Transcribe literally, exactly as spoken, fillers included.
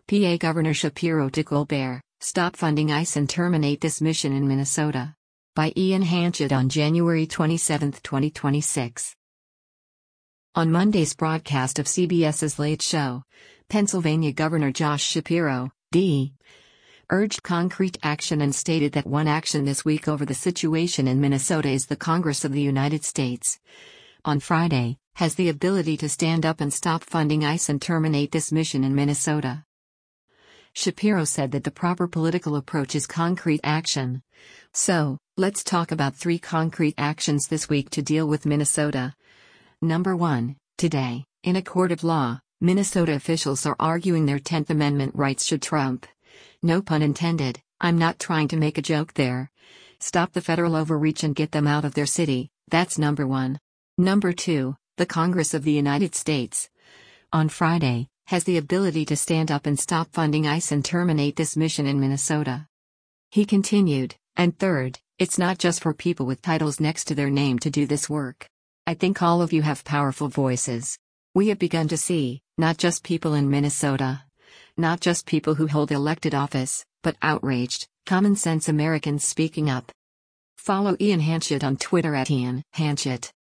P A Governor Shapiro to Colbert, stop funding ICE and terminate this mission in Minnesota. By Ian Hanchett on January twenty-seventh, twenty twenty-six. On Monday's broadcast of CBS's Late Show, Pennsylvania Governor Josh Shapiro, D. urged concrete action and stated that one action this week over the situation in Minnesota is the Congress of the United States, on Friday, has the ability to stand up and stop funding ICE and terminate this mission in Minnesota. Shapiro said that the proper political approach is concrete action. So, let's talk about three concrete actions this week to deal with Minnesota. Number one, today, in a court of law, Minnesota officials are arguing their tenth Amendment rights should trump. No pun intended, I'm not trying to make a joke there. Stop the federal overreach and get them out of their city, that's number one. Number two, the Congress of the United States, on Friday, has the ability to stand up and stop funding ICE and terminate this mission in Minnesota. He continued, and third, it's not just for people with titles next to their name to do this work. I think all of you have powerful voices. We have begun to see, not just people in Minnesota, not just people who hold elected office, but outraged, common sense Americans speaking up. Follow Ian Hanchett on Twitter at Ian Hanchett.